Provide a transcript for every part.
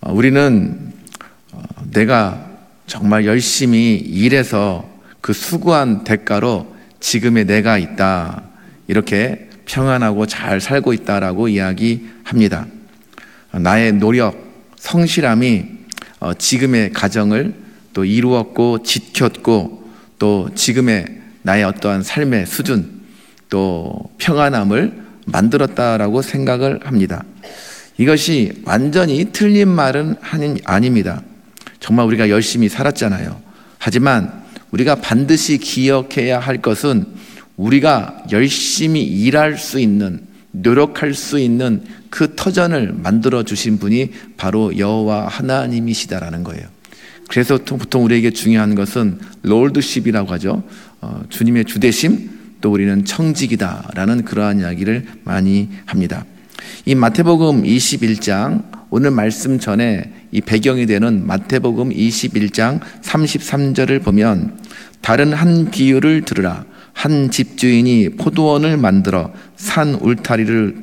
우리는 내가 정말 열심히 일해서 그 수고한 대가로 지금의 내가 있다, 이렇게 평안하고 잘 살고 있다라고 이야기합니다. 나의 노력, 성실함이 지금의 가정을 또 이루었고 지켰고 또 지금의 나의 어떠한 삶의 수준 또 평안함을 만들었다라고 생각을 합니다. 이것이 완전히 틀린 말은 아닙니다. 정말 우리가 열심히 살았잖아요. 하지만 우리가 반드시 기억해야 할 것은 우리가 열심히 일할 수 있는, 노력할 수 있는 그 터전을 만들어 주신 분이 바로 여호와 하나님이시다라는 거예요. 그래서 보통 우리에게 중요한 것은 롤드십이라고 하죠. 주님의 주대심, 또 우리는 청직이다라는 그러한 이야기를 많이 합니다. 이 마태복음 21장, 오늘 말씀 전에 이 배경이 되는 마태복음 21장 33절을 보면 다른 한 비유를 들으라. 한 집주인이 포도원을 만들어 산 울타리로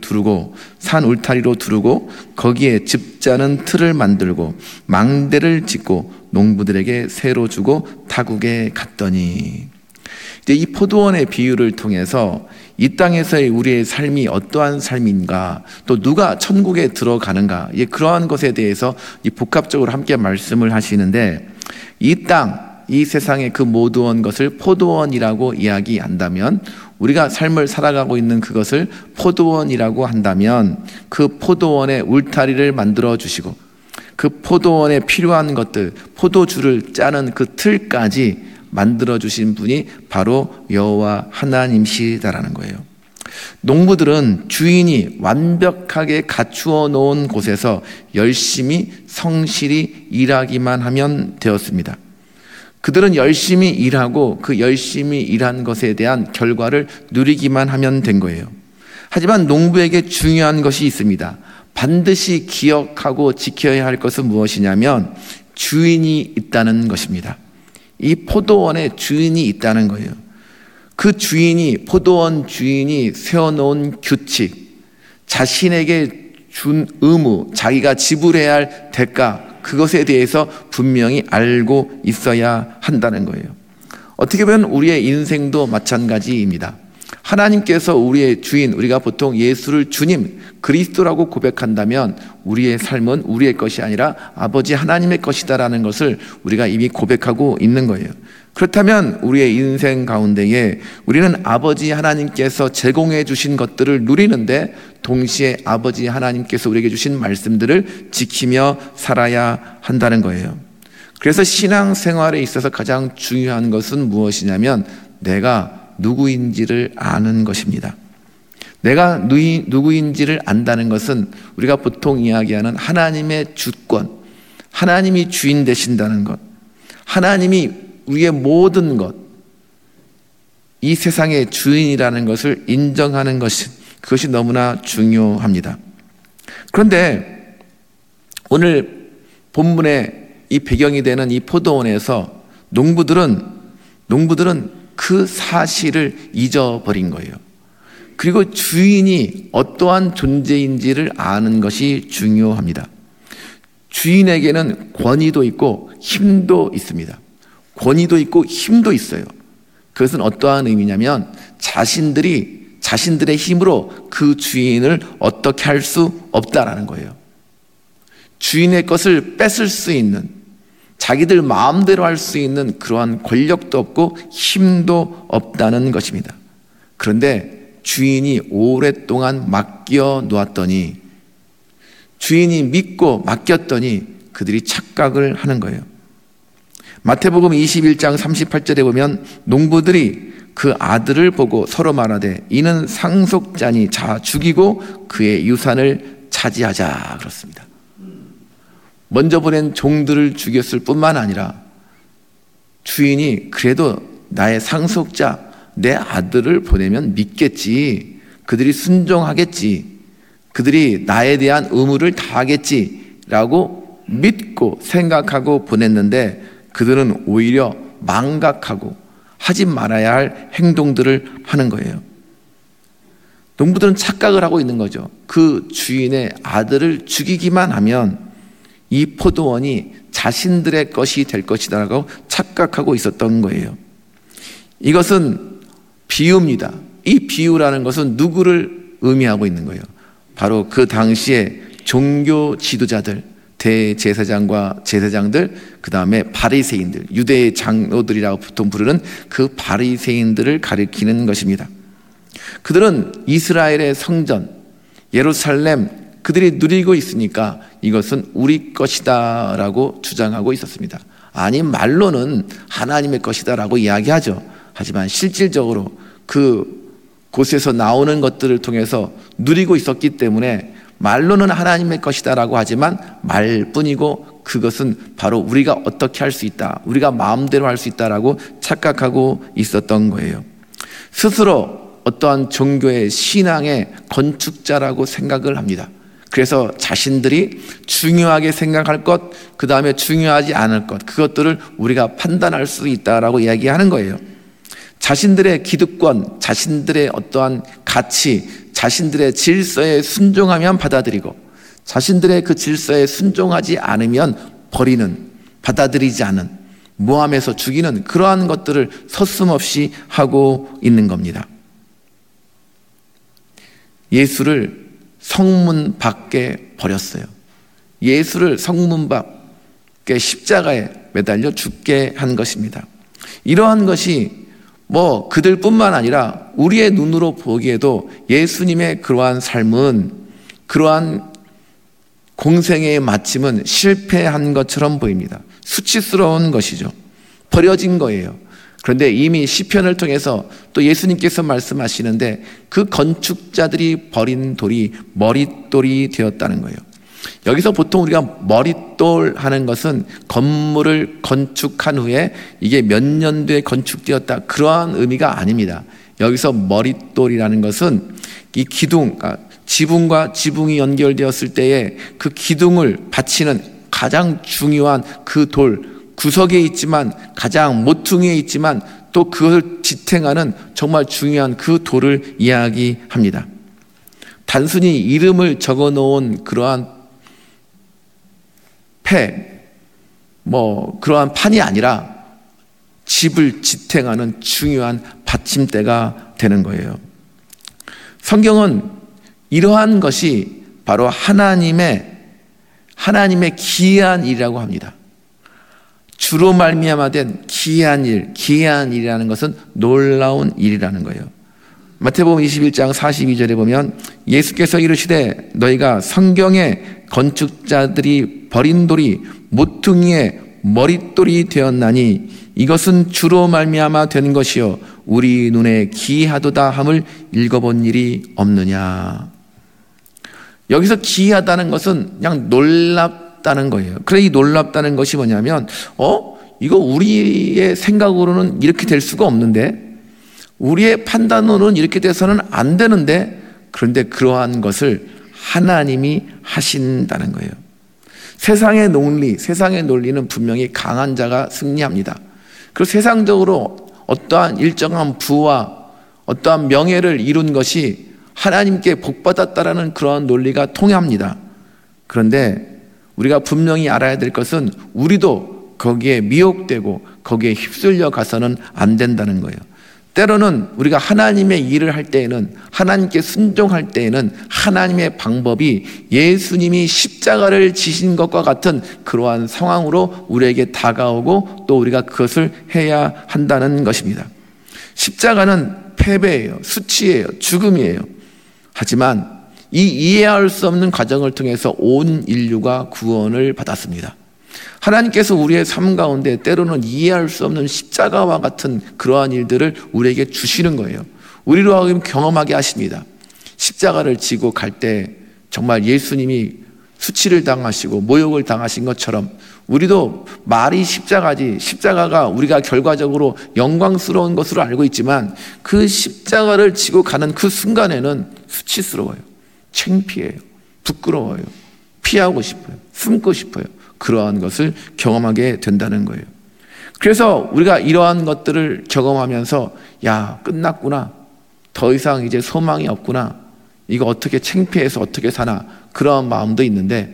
두르고 거기에 즙자는 틀을 만들고 망대를 짓고 농부들에게 새로 주고 타국에 갔더니, 이제 이 포도원의 비유를 통해서 이 땅에서의 우리의 삶이 어떠한 삶인가, 또 누가 천국에 들어가는가, 그러한 것에 대해서 복합적으로 함께 말씀을 하시는데, 이 땅, 이 세상의 그 모든 것을 포도원이라고 이야기한다면, 우리가 삶을 살아가고 있는 그것을 포도원이라고 한다면, 그 포도원의 울타리를 만들어 주시고 그 포도원에 필요한 것들, 포도주를 짜는 그 틀까지 만들어 주신 분이 바로 여호와 하나님이시다라는 거예요. 농부들은 주인이 완벽하게 갖추어 놓은 곳에서 열심히 성실히 일하기만 하면 되었습니다. 그들은 열심히 일하고 그 열심히 일한 것에 대한 결과를 누리기만 하면 된 거예요. 하지만 농부에게 중요한 것이 있습니다. 반드시 기억하고 지켜야 할 것은 무엇이냐면 주인이 있다는 것입니다. 이 포도원에 주인이 있다는 거예요. 그 주인이, 포도원 주인이 세워놓은 규칙, 자신에게 준 의무, 자기가 지불해야 할 대가, 그것에 대해서 분명히 알고 있어야 한다는 거예요. 어떻게 보면 우리의 인생도 마찬가지입니다. 하나님께서 우리의 주인, 우리가 보통 예수를 주님, 그리스도라고 고백한다면 우리의 삶은 우리의 것이 아니라 아버지 하나님의 것이다라는 것을 우리가 이미 고백하고 있는 거예요. 그렇다면 우리의 인생 가운데에 우리는 아버지 하나님께서 제공해 주신 것들을 누리는데 동시에 아버지 하나님께서 우리에게 주신 말씀들을 지키며 살아야 한다는 거예요. 그래서 신앙생활에 있어서 가장 중요한 것은 무엇이냐면 내가 누구인지를 아는 것입니다. 내가 누구인지를 안다는 것은 우리가 보통 이야기하는 하나님의 주권, 하나님이 주인 되신다는 것, 하나님이 우리의 모든 것, 이 세상의 주인이라는 것을 인정하는 것이, 그것이 너무나 중요합니다. 그런데 오늘 본문의 이 배경이 되는 이 포도원에서 농부들은 그 사실을 잊어버린 거예요. 그리고 주인이 어떠한 존재인지를 아는 것이 중요합니다. 주인에게는 권위도 있고 힘도 있습니다. 권위도 있고 힘도 있어요. 그것은 어떠한 의미냐면 자신들의 힘으로 그 주인을 어떻게 할 수 없다라는 거예요. 주인의 것을 뺏을 수 있는, 자기들 마음대로 할 수 있는 그러한 권력도 없고 힘도 없다는 것입니다. 그런데 주인이 오랫동안 맡겨 놓았더니, 주인이 믿고 맡겼더니 그들이 착각을 하는 거예요. 마태복음 21장 38절에 보면 농부들이 그 아들을 보고 서로 말하되 이는 상속자니 자 죽이고 그의 유산을 차지하자 그렇습니다. 먼저 보낸 종들을 죽였을 뿐만 아니라 주인이 그래도 나의 상속자, 내 아들을 보내면 믿겠지, 그들이 순종하겠지, 그들이 나에 대한 의무를 다하겠지라고 믿고 생각하고 보냈는데 그들은 오히려 망각하고 하지 말아야 할 행동들을 하는 거예요. 농부들은 착각을 하고 있는 거죠. 그 주인의 아들을 죽이기만 하면 이 포도원이 자신들의 것이 될 것이다라고 착각하고 있었던 거예요. 이것은 비유입니다. 이 비유라는 것은 누구를 의미하고 있는 거예요? 바로 그 당시에 종교 지도자들, 대제사장과 제사장들, 그 다음에 바리새인들, 유대의 장로들이라고 보통 부르는 그 바리새인들을 가리키는 것입니다. 그들은 이스라엘의 성전, 예루살렘, 그들이 누리고 있으니까 이것은 우리 것이다 라고 주장하고 있었습니다. 아니, 말로는 하나님의 것이다 라고 이야기하죠. 하지만 실질적으로 그 곳에서 나오는 것들을 통해서 누리고 있었기 때문에 말로는 하나님의 것이다 라고 하지만 말뿐이고, 그것은 바로 우리가 어떻게 할 수 있다, 우리가 마음대로 할 수 있다라고 착각하고 있었던 거예요. 스스로 어떠한 종교의 신앙의 건축자라고 생각을 합니다. 그래서 자신들이 중요하게 생각할 것, 그 다음에 중요하지 않을 것, 그것들을 우리가 판단할 수 있다라고 이야기하는 거예요. 자신들의 기득권, 자신들의 어떠한 가치, 자신들의 질서에 순종하면 받아들이고, 자신들의 그 질서에 순종하지 않으면 버리는, 받아들이지 않은, 모함해서 죽이는 그러한 것들을 서슴없이 하고 있는 겁니다. 예수를 성문 밖에 버렸어요. 예수를 성문 밖에 십자가에 매달려 죽게 한 것입니다. 이러한 것이 그들뿐만 아니라 우리의 눈으로 보기에도 예수님의 그러한 삶은, 그러한 공생애의 마침은 실패한 것처럼 보입니다. 수치스러운 것이죠. 버려진 거예요. 그런데 이미 시편을 통해서 또 예수님께서 말씀하시는데, 그 건축자들이 버린 돌이 머릿돌이 되었다는 거예요. 여기서 보통 우리가 머릿돌 하는 것은 건물을 건축한 후에 이게 몇 년도에 건축되었다, 그러한 의미가 아닙니다. 여기서 머릿돌이라는 것은 이 기둥, 지붕과 지붕이 연결되었을 때에 그 기둥을 받치는 가장 중요한 그 돌, 구석에 있지만 가장 모퉁이에 있지만 또 그것을 지탱하는 정말 중요한 그 돌을 이야기합니다. 단순히 이름을 적어 놓은 그러한 그러한 판이 아니라 집을 지탱하는 중요한 받침대가 되는 거예요. 성경은 이러한 것이 바로 하나님의 기이한 일이라고 합니다. 주로 말미암아 된 기이한 일, 기이한 일이라는 것은 놀라운 일이라는 거예요. 마태복음 21장 42절에 보면 예수께서 이르시되 너희가 성경의 건축자들이 버린 돌이 모퉁이의 머릿돌이 되었나니 이것은 주로 말미암아 된 것이요 우리 눈에 기이하도다 함을 읽어본 일이 없느냐. 여기서 기이하다는 것은 그냥 놀랍다는 거예요. 그래, 이 놀랍다는 것이 뭐냐면 이거 우리의 생각으로는 이렇게 될 수가 없는데, 우리의 판단으로는 이렇게 돼서는 안 되는데, 그런데 그러한 것을 하나님이 하신다는 거예요. 세상의 논리는 분명히 강한 자가 승리합니다. 그리고 세상적으로 어떠한 일정한 부와 어떠한 명예를 이룬 것이 하나님께 복받았다라는 그러한 논리가 통합니다. 그런데 우리가 분명히 알아야 될 것은 우리도 거기에 미혹되고 거기에 휩쓸려 가서는 안 된다는 거예요. 때로는 우리가 하나님의 일을 할 때에는, 하나님께 순종할 때에는 하나님의 방법이 예수님이 십자가를 지신 것과 같은 그러한 상황으로 우리에게 다가오고 또 우리가 그것을 해야 한다는 것입니다. 십자가는 패배예요. 수치예요. 죽음이에요. 하지만 이 이해할 수 없는 과정을 통해서 온 인류가 구원을 받았습니다. 하나님께서 우리의 삶 가운데 때로는 이해할 수 없는 십자가와 같은 그러한 일들을 우리에게 주시는 거예요. 우리로 하여금 경험하게 하십니다. 십자가를 지고 갈 때 정말 예수님이 수치를 당하시고 모욕을 당하신 것처럼 우리도 말이 십자가지, 십자가가 우리가 결과적으로 영광스러운 것으로 알고 있지만 그 십자가를 지고 가는 그 순간에는 수치스러워요. 창피해요. 부끄러워요. 피하고 싶어요. 숨고 싶어요. 그러한 것을 경험하게 된다는 거예요. 그래서 우리가 이러한 것들을 경험하면서 끝났구나. 더 이상 이제 소망이 없구나. 이거 어떻게 창피해서 어떻게 사나. 그러한 마음도 있는데,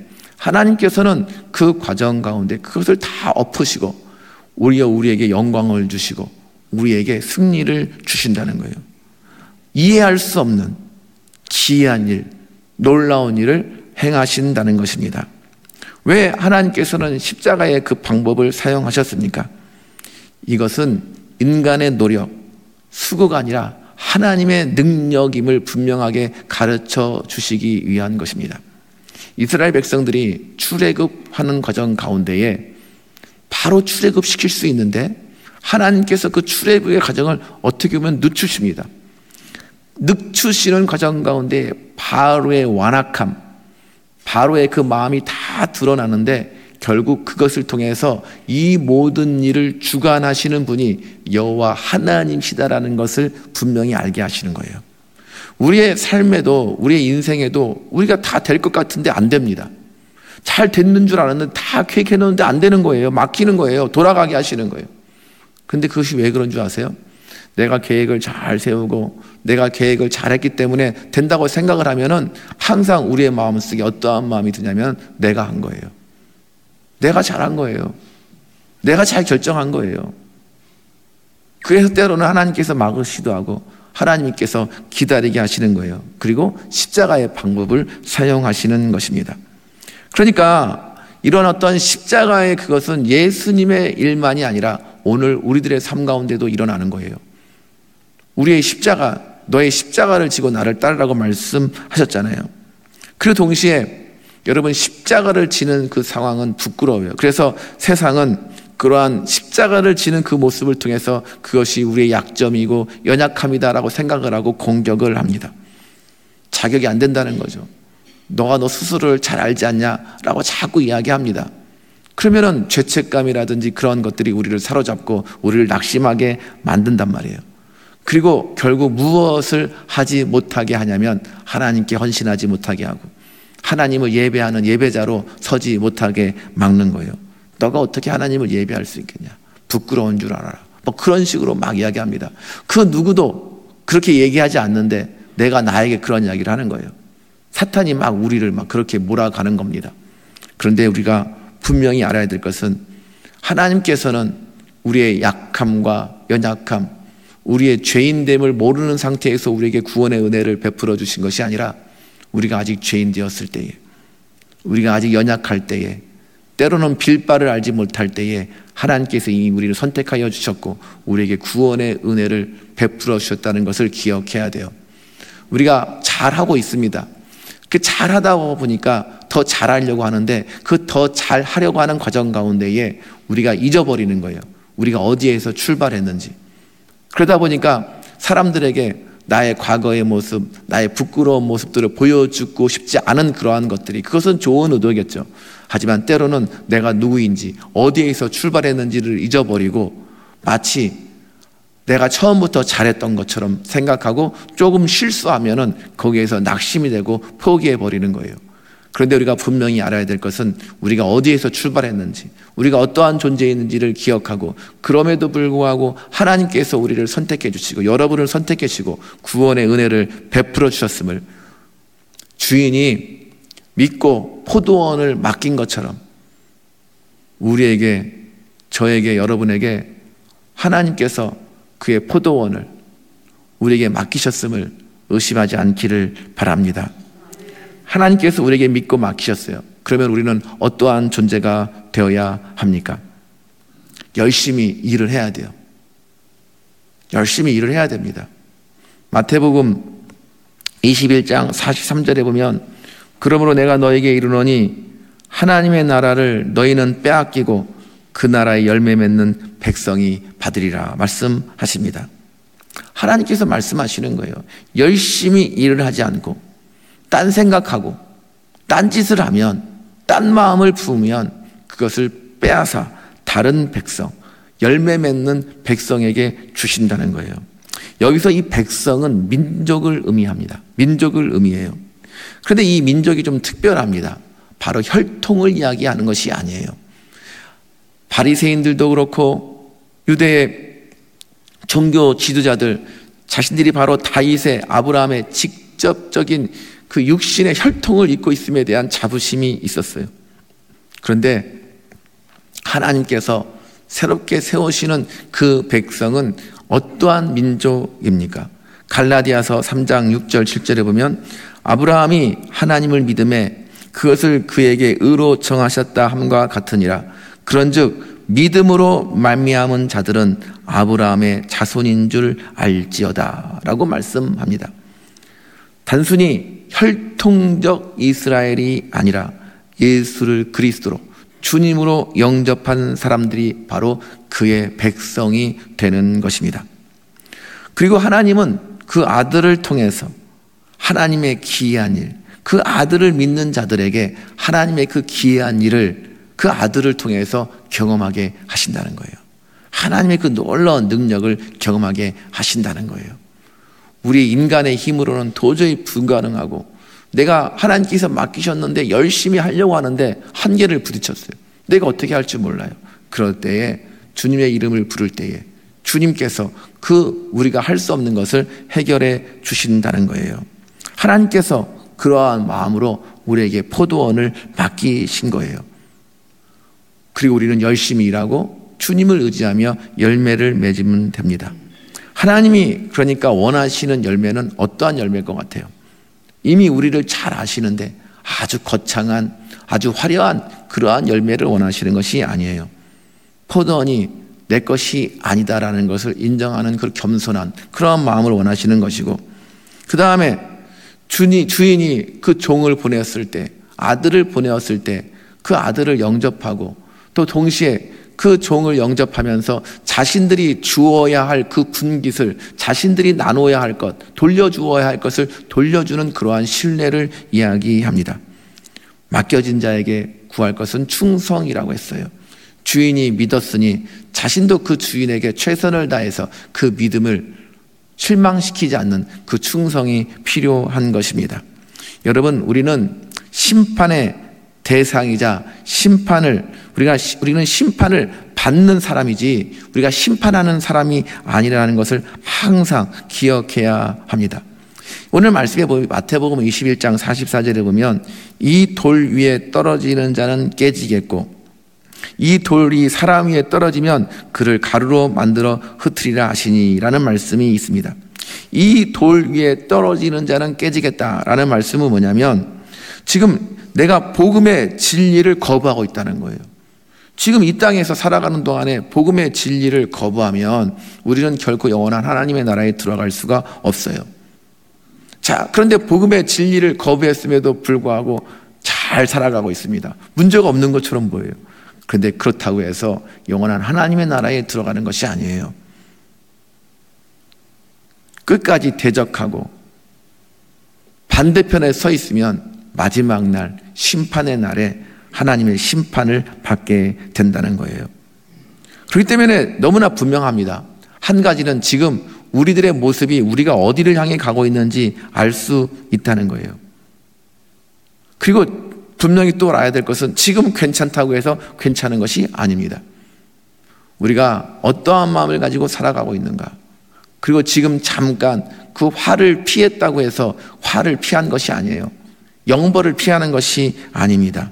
하나님께서는 그 과정 가운데 그것을 다 엎으시고 우리에게 영광을 주시고 우리에게 승리를 주신다는 거예요. 이해할 수 없는 기이한 일, 놀라운 일을 행하신다는 것입니다. 왜 하나님께서는 십자가의 그 방법을 사용하셨습니까? 이것은 인간의 노력, 수고가 아니라 하나님의 능력임을 분명하게 가르쳐 주시기 위한 것입니다. 이스라엘 백성들이 출애굽하는 과정 가운데에 바로 출애굽시킬 수 있는데 하나님께서 그 출애굽의 과정을 어떻게 보면 늦추십니다. 늦추시는 과정 가운데 바로의 완악함, 바로의 그 마음이 다 드러나는데 결국 그것을 통해서 이 모든 일을 주관하시는 분이 여호와 하나님이시다라는 것을 분명히 알게 하시는 거예요. 우리의 삶에도 우리의 인생에도 우리가 다 될 것 같은데 안 됩니다. 잘 됐는 줄 알았는데 다 계획해 놓는데 안 되는 거예요. 막히는 거예요. 돌아가게 하시는 거예요. 근데 그것이 왜 그런 줄 아세요? 내가 계획을 잘 세우고 내가 계획을 잘했기 때문에 된다고 생각을 하면은 항상 우리의 마음속에 어떠한 마음이 드냐면 내가 한 거예요. 내가 잘한 거예요. 내가 잘 결정한 거예요. 그래서 때로는 하나님께서 막으시도 하고 하나님께서 기다리게 하시는 거예요. 그리고 십자가의 방법을 사용하시는 것입니다. 그러니까 이런 어떤 십자가의 그것은 예수님의 일만이 아니라 오늘 우리들의 삶 가운데도 일어나는 거예요. 우리의 십자가, 너의 십자가를 지고 나를 따르라고 말씀하셨잖아요. 그리고 동시에 여러분 십자가를 지는 그 상황은 부끄러워요. 그래서 세상은 그러한 십자가를 지는 그 모습을 통해서 그것이 우리의 약점이고 연약함이다라고 생각을 하고 공격을 합니다. 자격이 안 된다는 거죠. 너가 너 스스로를 잘 알지 않냐라고 자꾸 이야기합니다. 그러면은 죄책감이라든지 그런 것들이 우리를 사로잡고 우리를 낙심하게 만든단 말이에요. 그리고 결국 무엇을 하지 못하게 하냐면 하나님께 헌신하지 못하게 하고 하나님을 예배하는 예배자로 서지 못하게 막는 거예요. 너가 어떻게 하나님을 예배할 수 있겠냐? 부끄러운 줄 알아라. 뭐 그런 식으로 막 이야기합니다. 그 누구도 그렇게 얘기하지 않는데 내가 나에게 그런 이야기를 하는 거예요. 사탄이 막 우리를 막 그렇게 몰아가는 겁니다. 그런데 우리가 분명히 알아야 될 것은 하나님께서는 우리의 약함과 연약함, 우리의 죄인됨을 모르는 상태에서 우리에게 구원의 은혜를 베풀어 주신 것이 아니라 우리가 아직 죄인 되었을 때에, 우리가 아직 연약할 때에, 때로는 빌 바를 알지 못할 때에 하나님께서 이미 우리를 선택하여 주셨고 우리에게 구원의 은혜를 베풀어 주셨다는 것을 기억해야 돼요. 우리가 잘하고 있습니다. 그 잘하다 보니까 더 잘하려고 하는데 그 더 잘하려고 하는 과정 가운데에 우리가 잊어버리는 거예요. 우리가 어디에서 출발했는지. 그러다 보니까 사람들에게 나의 과거의 모습, 나의 부끄러운 모습들을 보여주고 싶지 않은 그러한 것들이, 그것은 좋은 의도겠죠. 하지만 때로는 내가 누구인지 어디에서 출발했는지를 잊어버리고 마치 내가 처음부터 잘했던 것처럼 생각하고 조금 실수하면은 거기에서 낙심이 되고 포기해버리는 거예요. 그런데 우리가 분명히 알아야 될 것은 우리가 어디에서 출발했는지, 우리가 어떠한 존재인지를 기억하고 그럼에도 불구하고 하나님께서 우리를 선택해 주시고 여러분을 선택해 주시고 구원의 은혜를 베풀어 주셨음을 주인이 믿고 포도원을 맡긴 것처럼 우리에게, 저에게, 여러분에게 하나님께서 그의 포도원을 우리에게 맡기셨음을 의심하지 않기를 바랍니다. 하나님께서 우리에게 믿고 맡기셨어요. 그러면 우리는 어떠한 존재가 되어야 합니까? 열심히 일을 해야 돼요. 열심히 일을 해야 됩니다. 마태복음 21장 43절에 보면 그러므로 내가 너에게 이르노니 하나님의 나라를 너희는 빼앗기고 그 나라의 열매 맺는 백성이 받으리라 말씀하십니다. 하나님께서 말씀하시는 거예요. 열심히 일을 하지 않고 딴 생각하고 딴 짓을 하면, 딴 마음을 부으면 그것을 빼앗아 다른 백성, 열매 맺는 백성에게 주신다는 거예요. 여기서 이 백성은 민족을 의미합니다. 민족을 의미해요. 그런데 이 민족이 좀 특별합니다. 바로 혈통을 이야기하는 것이 아니에요. 바리새인들도 그렇고 유대의 종교 지도자들 자신들이 바로 다윗의, 아브라함의 직접적인 그 육신의 혈통을 입고 있음에 대한 자부심이 있었어요. 그런데 하나님께서 새롭게 세우시는 그 백성은 어떠한 민족입니까? 갈라디아서 3장 6절 7절에 보면 아브라함이 하나님을 믿음에 그것을 그에게 의로 정하셨다 함과 같으니라. 그런즉 믿음으로 말미암은 자들은 아브라함의 자손인 줄 알지어다 라고 말씀합니다. 단순히 혈통적 이스라엘이 아니라 예수를 그리스도로 주님으로 영접한 사람들이 바로 그의 백성이 되는 것입니다. 그리고 하나님은 그 아들을 통해서 하나님의 기이한 일, 그 아들을 믿는 자들에게 하나님의 그 기이한 일을 그 아들을 통해서 경험하게 하신다는 거예요. 하나님의 그 놀라운 능력을 경험하게 하신다는 거예요. 우리 인간의 힘으로는 도저히 불가능하고 내가 하나님께서 맡기셨는데 열심히 하려고 하는데 한계를 부딪혔어요. 내가 어떻게 할지 몰라요. 그럴 때에 주님의 이름을 부를 때에 주님께서 그 우리가 할 수 없는 것을 해결해 주신다는 거예요. 하나님께서 그러한 마음으로 우리에게 포도원을 맡기신 거예요. 그리고 우리는 열심히 일하고 주님을 의지하며 열매를 맺으면 됩니다. 하나님이 그러니까 원하시는 열매는 어떠한 열매일 것 같아요? 이미 우리를 잘 아시는데 아주 거창한 아주 화려한 그러한 열매를 원하시는 것이 아니에요. 포도원이 내 것이 아니다라는 것을 인정하는 그 겸손한 그러한 마음을 원하시는 것이고, 그 다음에 주인이 그 종을 보냈을 때, 아들을 보내었을 때 그 아들을 영접하고 또 동시에 그 종을 영접하면서 자신들이 주어야 할 그 분깃을, 자신들이 나눠야 할 것, 돌려주어야 할 것을 돌려주는 그러한 신뢰를 이야기합니다. 맡겨진 자에게 구할 것은 충성이라고 했어요. 주인이 믿었으니 자신도 그 주인에게 최선을 다해서 그 믿음을 실망시키지 않는 그 충성이 필요한 것입니다. 여러분, 우리는 심판의 대상이자 우리는 심판을 받는 사람이지 우리가 심판하는 사람이 아니라는 것을 항상 기억해야 합니다. 오늘 말씀에 보면 마태복음 21장 44절에 보면 이 돌 위에 떨어지는 자는 깨지겠고 이 돌이 사람 위에 떨어지면 그를 가루로 만들어 흩으리라 하시니라는 말씀이 있습니다. 이 돌 위에 떨어지는 자는 깨지겠다라는 말씀은 뭐냐면 지금 내가 복음의 진리를 거부하고 있다는 거예요. 지금 이 땅에서 살아가는 동안에 복음의 진리를 거부하면 우리는 결코 영원한 하나님의 나라에 들어갈 수가 없어요. 자, 그런데 복음의 진리를 거부했음에도 불구하고 잘 살아가고 있습니다. 문제가 없는 것처럼 보여요. 그런데 그렇다고 해서 영원한 하나님의 나라에 들어가는 것이 아니에요. 끝까지 대적하고 반대편에 서 있으면 마지막 날, 심판의 날에 하나님의 심판을 받게 된다는 거예요. 그렇기 때문에 너무나 분명합니다. 한 가지는 지금 우리들의 모습이 우리가 어디를 향해 가고 있는지 알 수 있다는 거예요. 그리고 분명히 또 알아야 될 것은 지금 괜찮다고 해서 괜찮은 것이 아닙니다. 우리가 어떠한 마음을 가지고 살아가고 있는가, 그리고 지금 잠깐 그 화를 피했다고 해서 화를 피한 것이 아니에요. 영벌을 피하는 것이 아닙니다.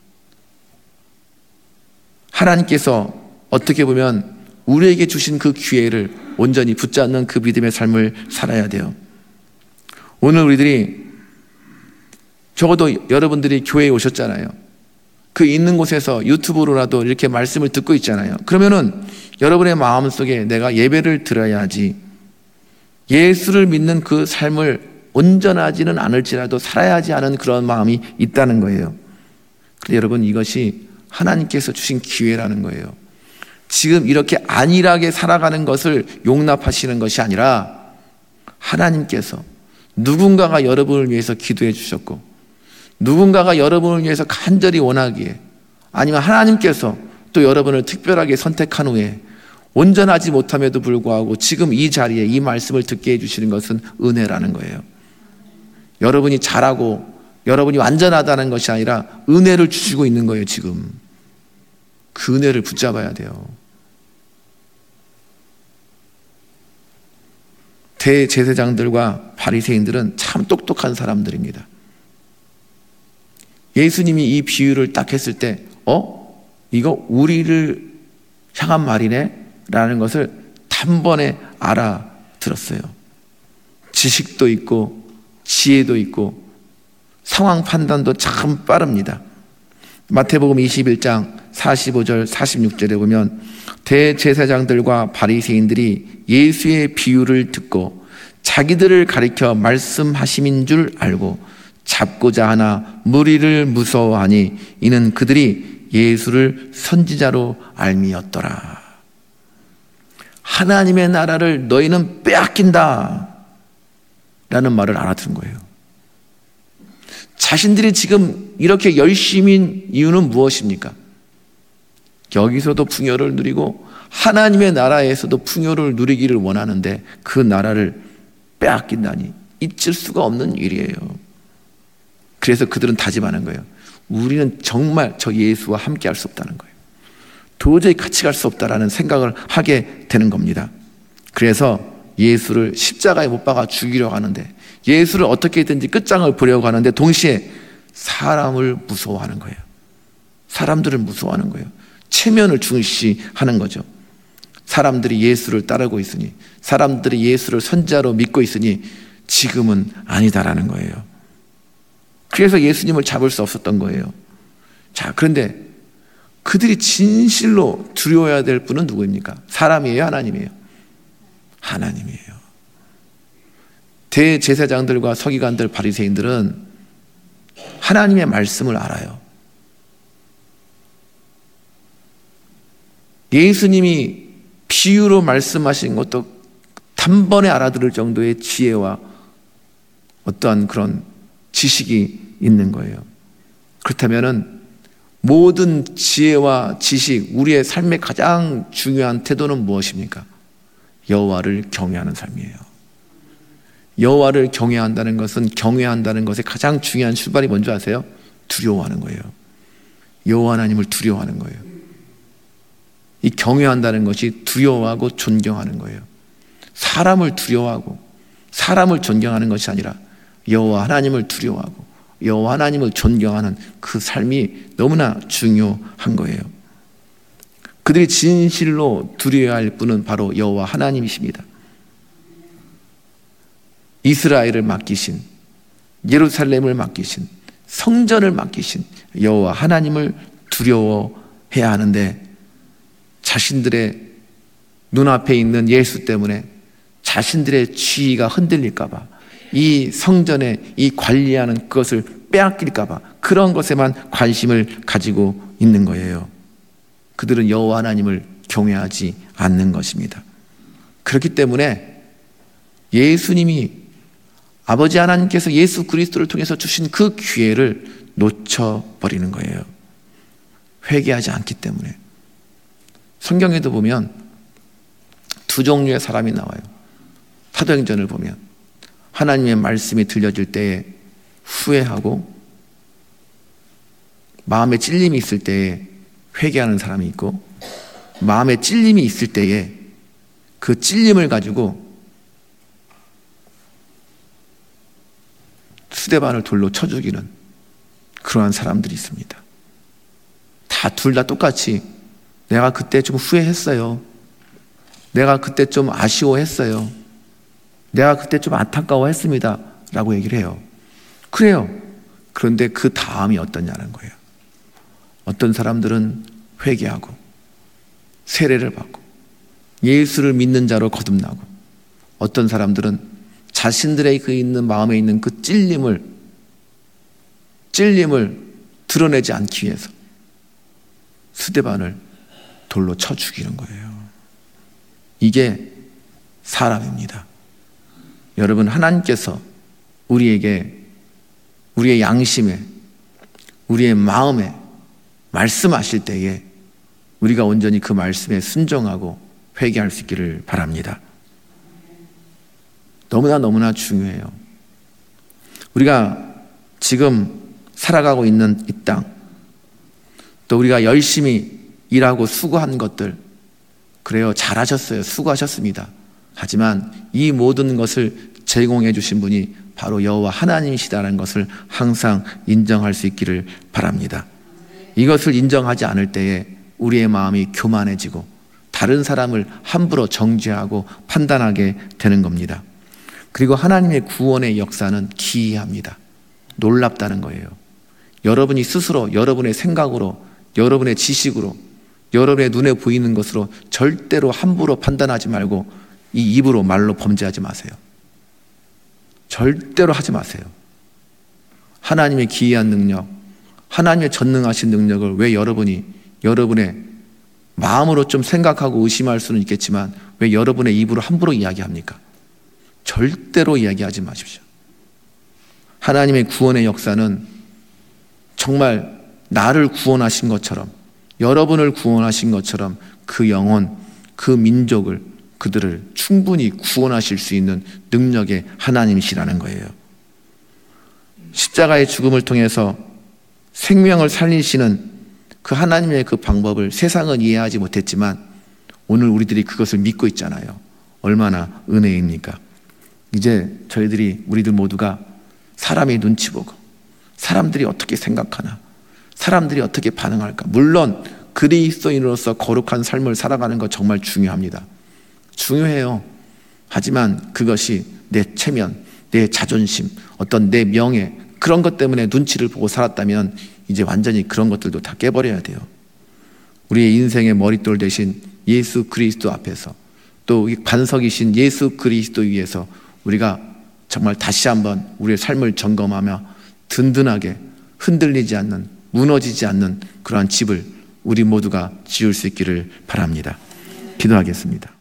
하나님께서 어떻게 보면 우리에게 주신 그 기회를 온전히 붙잡는 그 믿음의 삶을 살아야 돼요. 오늘 우리들이 적어도 여러분들이 교회에 오셨잖아요. 그 있는 곳에서 유튜브로라도 이렇게 말씀을 듣고 있잖아요. 그러면은 여러분의 마음속에 내가 예배를 드려야지, 예수를 믿는 그 삶을 온전하지는 않을지라도 살아야지 하는 그런 마음이 있다는 거예요. 그런데 여러분, 이것이 하나님께서 주신 기회라는 거예요. 지금 이렇게 안일하게 살아가는 것을 용납하시는 것이 아니라 하나님께서 누군가가 여러분을 위해서 기도해 주셨고 누군가가 여러분을 위해서 간절히 원하기에, 아니면 하나님께서 또 여러분을 특별하게 선택한 후에 온전하지 못함에도 불구하고 지금 이 자리에 이 말씀을 듣게 해주시는 것은 은혜라는 거예요. 여러분이 잘하고 여러분이 완전하다는 것이 아니라 은혜를 주시고 있는 거예요. 지금 그 은혜를 붙잡아야 돼요. 대제사장들과 바리새인들은 참 똑똑한 사람들입니다. 예수님이 이 비유를 딱 했을 때 이거 우리를 향한 말이네 라는 것을 단번에 알아들었어요. 지식도 있고 지혜도 있고 상황 판단도 참 빠릅니다. 마태복음 21장 45절 46절에 보면 대제사장들과 바리새인들이 예수의 비유를 듣고 자기들을 가리켜 말씀하심인 줄 알고 잡고자 하나 무리를 무서워하니 이는 그들이 예수를 선지자로 알미었더라. 하나님의 나라를 너희는 빼앗긴다 라는 말을 알아들은 거예요. 자신들이 지금 이렇게 열심인 이유는 무엇입니까? 여기서도 풍요를 누리고 하나님의 나라에서도 풍요를 누리기를 원하는데 그 나라를 빼앗긴다니 잊을 수가 없는 일이에요. 그래서 그들은 다짐하는 거예요. 우리는 정말 저 예수와 함께 할 수 없다는 거예요. 도저히 같이 갈 수 없다라는 생각을 하게 되는 겁니다. 그래서 예수를 십자가에 못 박아 죽이려고 하는데, 예수를 어떻게든지 끝장을 보려고 하는데 동시에 사람을 무서워하는 거예요. 사람들을 무서워하는 거예요. 체면을 중시하는 거죠. 사람들이 예수를 따르고 있으니, 사람들이 예수를 선지자로 믿고 있으니 지금은 아니다라는 거예요. 그래서 예수님을 잡을 수 없었던 거예요. 자, 그런데 그들이 진실로 두려워해야 될 분은 누구입니까? 사람이에요, 하나님이에요? 하나님이에요. 대제사장들과 서기관들, 바리새인들은 하나님의 말씀을 알아요. 예수님이 비유로 말씀하신 것도 단번에 알아들을 정도의 지혜와 어떠한 그런 지식이 있는 거예요. 그렇다면은 모든 지혜와 지식, 우리의 삶의 가장 중요한 태도는 무엇입니까? 여호와를 경외하는 삶이에요. 여호와를 경외한다는 것은, 경외한다는 것의 가장 중요한 출발이 뭔지 아세요? 두려워하는 거예요. 여호와 하나님을 두려워하는 거예요. 이 경외한다는 것이 두려워하고 존경하는 거예요. 사람을 두려워하고 사람을 존경하는 것이 아니라 여호와 하나님을 두려워하고 여호와 하나님을 존경하는 그 삶이 너무나 중요한 거예요. 그들이 진실로 두려워야 할 분은 바로 여호와 하나님이십니다. 이스라엘을 맡기신, 예루살렘을 맡기신, 성전을 맡기신 여호와 하나님을 두려워해야 하는데, 자신들의 눈앞에 있는 예수 때문에 자신들의 지위가 흔들릴까 봐, 이 성전에 이 관리하는 것을 빼앗길까 봐 그런 것에만 관심을 가지고 있는 거예요. 그들은 여호와 하나님을 경외하지 않는 것입니다. 그렇기 때문에 예수님이, 아버지 하나님께서 예수 그리스도를 통해서 주신 그 기회를 놓쳐버리는 거예요. 회개하지 않기 때문에. 성경에도 보면 두 종류의 사람이 나와요. 사도행전을 보면 하나님의 말씀이 들려질 때에 후회하고, 마음에 찔림이 있을 때에 회개하는 사람이 있고, 마음에 찔림이 있을 때에 그 찔림을 가지고 스데반을 돌로 쳐 죽이는 그러한 사람들이 있습니다. 둘 다 똑같이 내가 그때 좀 후회했어요. 내가 그때 좀 아쉬워했어요. 내가 그때 좀 안타까워했습니다 라고 얘기를 해요. 그래요. 그런데 그 다음이 어떠냐는 거예요. 어떤 사람들은 회개하고 세례를 받고 예수를 믿는 자로 거듭나고, 어떤 사람들은 자신들의 그 있는 마음에 있는 그 찔림을 드러내지 않기 위해서 스데반을 돌로 쳐 죽이는 거예요. 이게 사람입니다. 여러분, 하나님께서 우리에게, 우리의 양심에, 우리의 마음에 말씀하실 때에 우리가 온전히 그 말씀에 순종하고 회개할 수 있기를 바랍니다. 너무나 중요해요. 우리가 지금 살아가고 있는 이 땅, 또 우리가 열심히 일하고 수고한 것들, 그래요, 잘하셨어요. 수고하셨습니다. 하지만 이 모든 것을 제공해 주신 분이 바로 여호와 하나님이시다는 것을 항상 인정할 수 있기를 바랍니다. 이것을 인정하지 않을 때에 우리의 마음이 교만해지고 다른 사람을 함부로 정죄하고 판단하게 되는 겁니다. 그리고 하나님의 구원의 역사는 기이합니다. 놀랍다는 거예요. 여러분이 스스로 여러분의 생각으로, 여러분의 지식으로, 여러분의 눈에 보이는 것으로 절대로 함부로 판단하지 말고 이 입으로 말로 범죄하지 마세요. 절대로 하지 마세요. 하나님의 기이한 능력, 하나님의 전능하신 능력을 왜 여러분이 여러분의 마음으로 좀 생각하고 의심할 수는 있겠지만 왜 여러분의 입으로 함부로 이야기합니까? 절대로 이야기하지 마십시오. 하나님의 구원의 역사는 정말 나를 구원하신 것처럼, 여러분을 구원하신 것처럼 그 영혼, 그 민족을, 그들을 충분히 구원하실 수 있는 능력의 하나님이시라는 거예요. 십자가의 죽음을 통해서 생명을 살리시는 그 하나님의 그 방법을 세상은 이해하지 못했지만 오늘 우리들이 그것을 믿고 있잖아요. 얼마나 은혜입니까? 이제 우리들 모두가 사람의 눈치 보고 사람들이 어떻게 생각하나, 사람들이 어떻게 반응할까. 물론 그리스도인으로서 거룩한 삶을 살아가는 것 정말 중요합니다. 중요해요. 하지만 그것이 내 체면, 내 자존심, 어떤 내 명예, 그런 것 때문에 눈치를 보고 살았다면 이제 완전히 그런 것들도 다 깨버려야 돼요. 우리의 인생의 머릿돌 대신 예수 그리스도 앞에서, 또 반석이신 예수 그리스도 위에서 우리가 정말 다시 한번 우리의 삶을 점검하며 든든하게 흔들리지 않는, 무너지지 않는 그러한 집을 우리 모두가 지을 수 있기를 바랍니다. 기도하겠습니다.